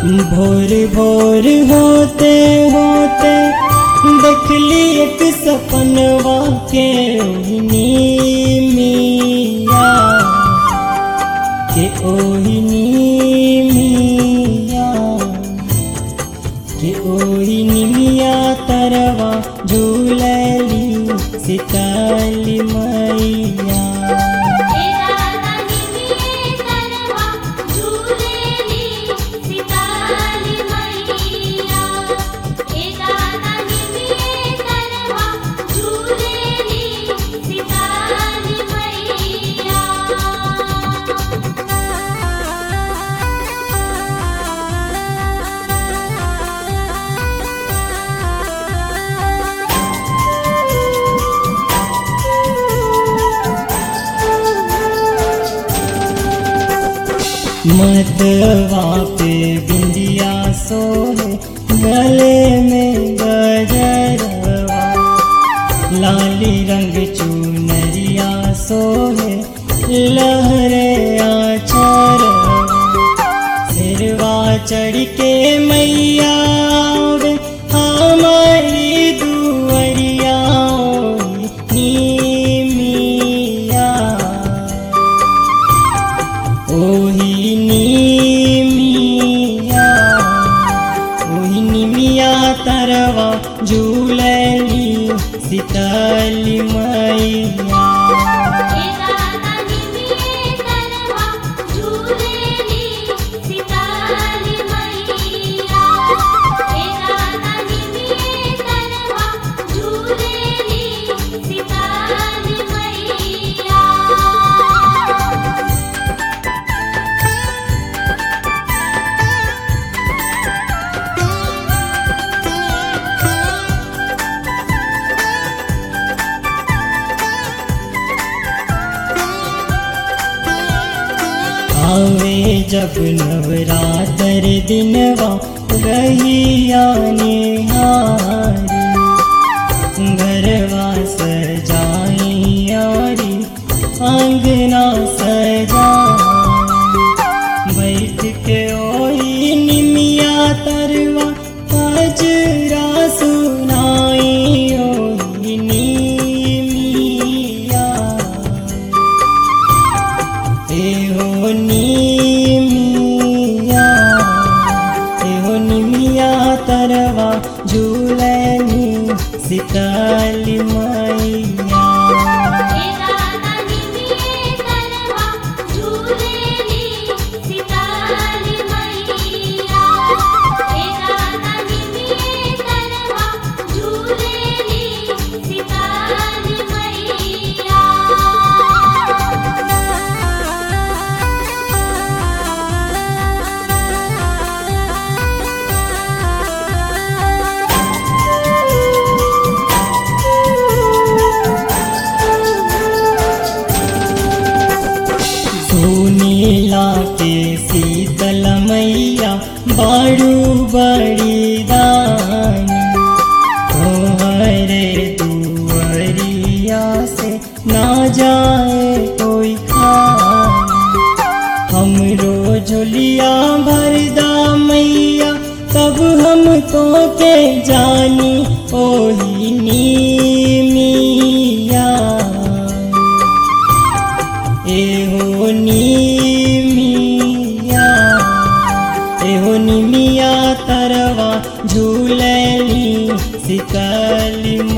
भोर भोर होते होते देखली एक सपनवा के ओहिनी मिया के ओहिनी मिया के ओहिनी मिया तरवा झूलली शीतली मैया मतवा पे बिंदिया सोहे गले में गजरवा लाली रंग चुनरिया सोहे लहरे आचरवा सिरवा चढ़ के मैया आवे हमारी दुआरिया मिया ओही तरवा झूलली शीतली मैया आवे जब नवरात्र दिनवा रहिया निहारी घरवा सजाई यारी आंगना सजाई बैठ के ओही निमिया तरवा पजरा सुनाई ओही निमिया एहो निमिया तरवा झूलनी शीतली मैया नीला के शीतल मैया बारू बड़ी दानी तोहरे दुआरिया से ना जाए कोई खानी हमरो झोलिया भरदा मैया तब हम तो के जानी ओही मिया एहो निमिया तरवा झूलली शीतली